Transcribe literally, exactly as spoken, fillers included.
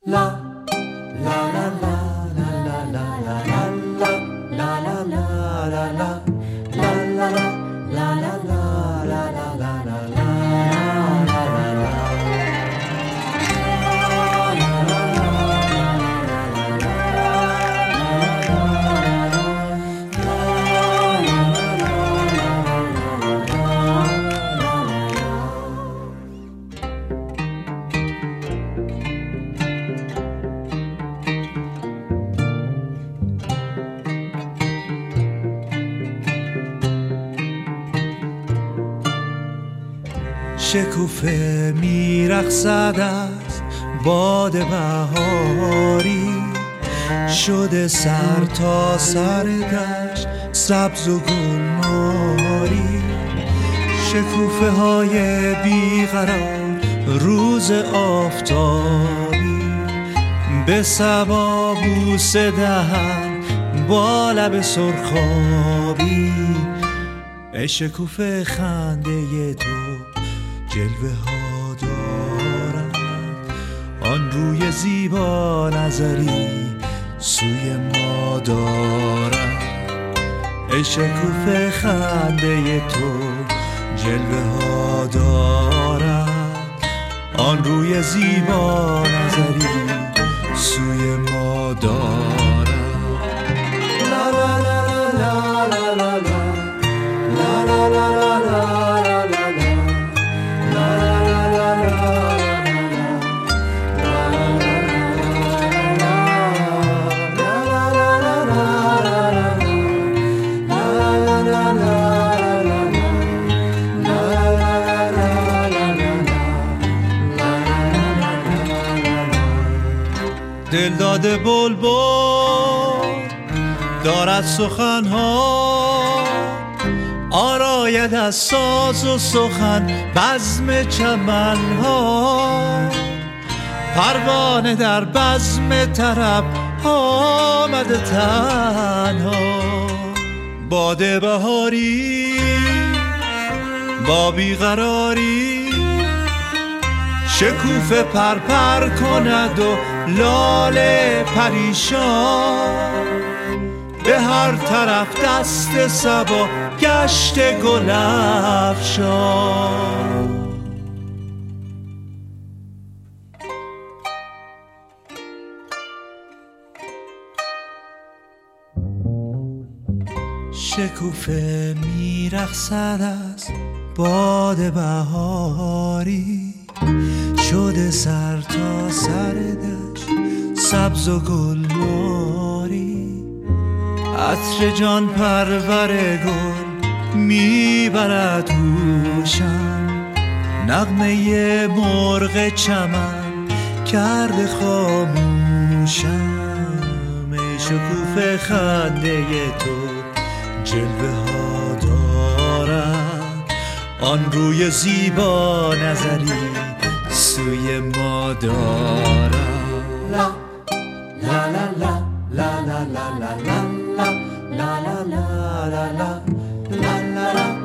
شکوفه میرقصد از باد بهاری، شده سر تا سر دشت سبز و گلناری. شکوفه های بیقرار روز آفتابی، به صبا بوسه دهن با لب سرخابی. ای شکوفه خنده تو جلوه ها دارد، آن روی زیبا نظری سوی ما دارد. ای شکوفه خنده تو جلوه ها دارد، آن روی زیبا نظری سوی ما دارد. لا لا لا لا لا لا لا لا لا لا. دل داده بلبل دارد سخنها، آراید از ساز و سخن بزم چمنها. پروانه در بزم طرب آمده تنها، باد بهاری با بیقراری. شکوفه پرپر کند و لاله پریشان، به هر طرف دست صبا گشت گل افشان. شکوفه میرقصد از باد بهاری، شده سر تا سر دشت سبز و گلناری. عطر جان پرور گل میبرد هوشم، نغمه مرغ چمن کرده خاموشم. ای شکوفه خنده تو جلوه ها دارد، آن روی زیبا نظری سوی ما دارد. لا لا لا لا لا لا لا لا لا لا لا لا لا لا لا لا